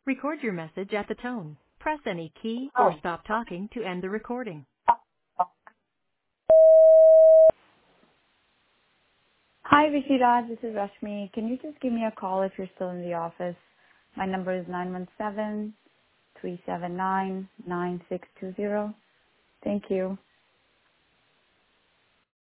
Record your message at the tone. Press any key or Oh. stop talking to end the recording. Hi, Rishiraj. This is Rashmi. Can you just give me a call if you're still in the office? My number is 917-379-9620. Thank you.